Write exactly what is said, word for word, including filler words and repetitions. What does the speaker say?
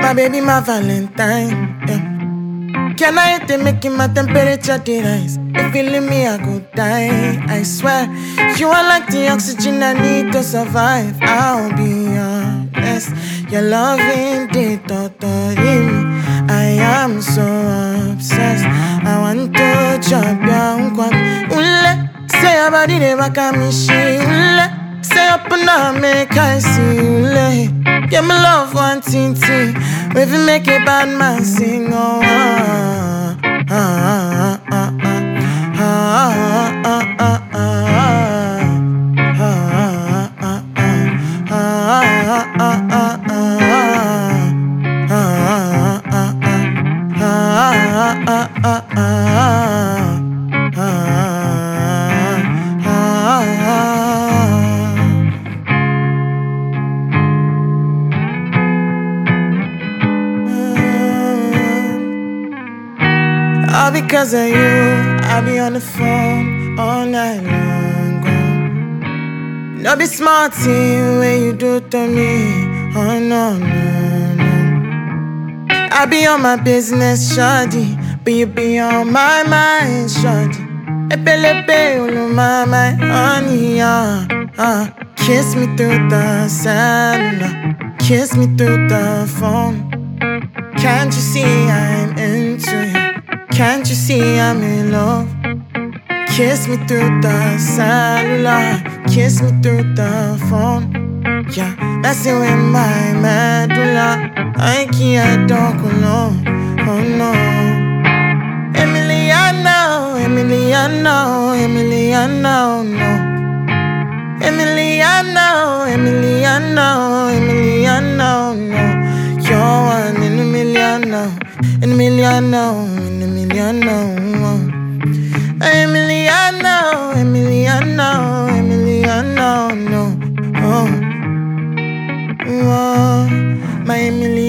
My baby, my Valentine. Yeah. Can I hit it, making my temperature rise? If you leave me, I go die. I swear, you are like the oxygen I need to survive. I'll be honest, your loving did totally me. I am so obsessed. I want to chop your one. Ule, say your body never come me she. Ule, say up and down, make I see. Ule, give me love one thing, thing. If you make a bad man sing, oh, ah, ah, ah, ah, ah, ah, ah, ah, all because of you, I be on the phone all night long. Girl. No be smart thing when you do to me. Oh no, no, no. I be on my business, shawty, but you be on my mind, shawty. Epelepe, ulu my mind, honey, yeah, uh. Kiss me through the cellular, kiss me through the phone. Can't you see I'm into you? Can't you see I'm in love? Kiss me through the cellular, kiss me through the phone. Yeah, messing with my medulla. I can't talk alone. Oh no. Emiliano, Emiliano, Emiliano, no. Emiliano, Emiliano, Emiliano, no. You're one in a million now, in a million now, in a million now. Emiliano, Emiliano, Emiliano, no. Oh, oh, my Emiliano.